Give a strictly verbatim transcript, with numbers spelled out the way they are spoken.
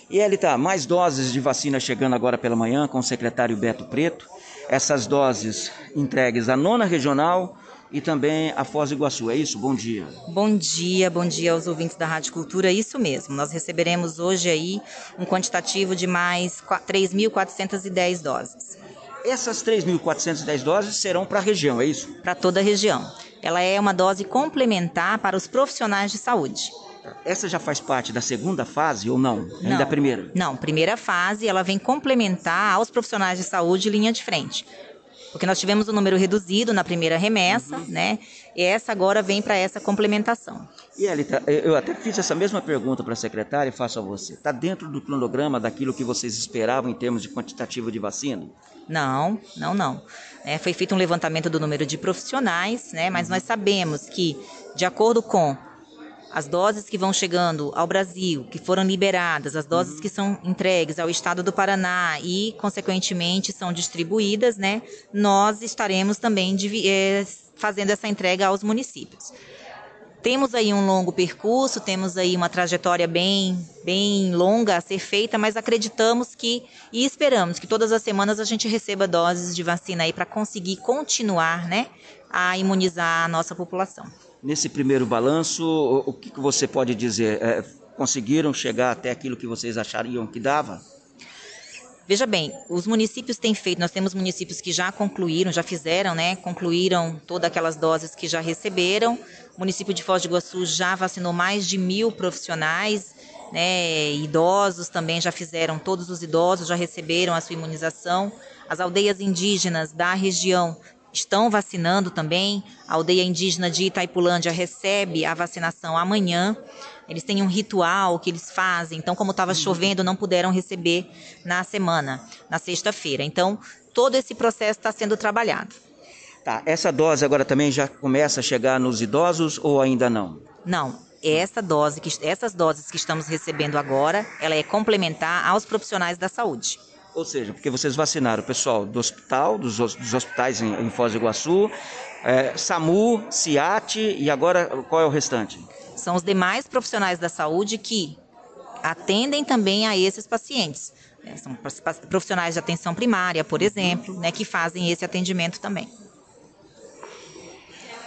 E Elita, mais doses de vacina chegando agora pela manhã com o secretário Beto Preto. Essas doses entregues à nona regional e também à Foz do Iguaçu. É isso? Bom dia. Bom dia, bom dia aos ouvintes da Rádio Cultura. Isso mesmo, nós receberemos hoje aí um quantitativo de mais três mil quatrocentas e dez doses. Essas três mil quatrocentas e dez doses serão para a região, é isso? Para toda a região. Ela é uma dose complementar para os profissionais de saúde. Essa já faz parte da segunda fase ou não? Não, Ainda a primeira? Não, primeira fase ela vem complementar aos profissionais de saúde linha de frente. Porque nós tivemos um número reduzido na primeira remessa, uhum. né? E essa agora vem para essa complementação. E Elita, eu até fiz essa mesma pergunta para a secretária e faço a você. Está dentro do cronograma daquilo que vocês esperavam em termos de quantitativo de vacina? Não, não, não. É, foi feito um levantamento do número de profissionais, né? Mas uhum. nós sabemos que, de acordo com as doses que vão chegando ao Brasil, que foram liberadas, as doses uhum. que são entregues ao estado do Paraná e, consequentemente, são distribuídas, né? Nós estaremos também de, é, fazendo essa entrega aos municípios. Temos aí um longo percurso, temos aí uma trajetória bem, bem longa a ser feita, mas acreditamos que e esperamos que todas as semanas a gente receba doses de vacina aí para conseguir continuar, né, a imunizar a nossa população. Nesse primeiro balanço, o que você pode dizer? É, conseguiram chegar até aquilo que vocês achariam que dava? Veja bem, os municípios têm feito, nós temos municípios que já concluíram, já fizeram, né, concluíram todas aquelas doses que já receberam. O município de Foz do Iguaçu já vacinou mais de mil profissionais, né, idosos também já fizeram, todos os idosos já receberam a sua imunização. As aldeias indígenas da região estão vacinando também. A aldeia indígena de Itaipulândia recebe a vacinação amanhã. Eles têm um ritual que eles fazem. Então, como estava chovendo, não puderam receber na semana, na sexta-feira. Então, todo esse processo está sendo trabalhado. Tá. Essa dose agora também já começa a chegar nos idosos ou ainda não? Não. Essa dose, que, essas doses que estamos recebendo agora, ela é complementar aos profissionais da saúde. Ou seja, porque vocês vacinaram o pessoal do hospital, dos, dos hospitais em, em Foz do Iguaçu, é, SAMU, CIAT e agora qual é o restante? São os demais profissionais da saúde que atendem também a esses pacientes. São profissionais de atenção primária, por exemplo, né, que fazem esse atendimento também.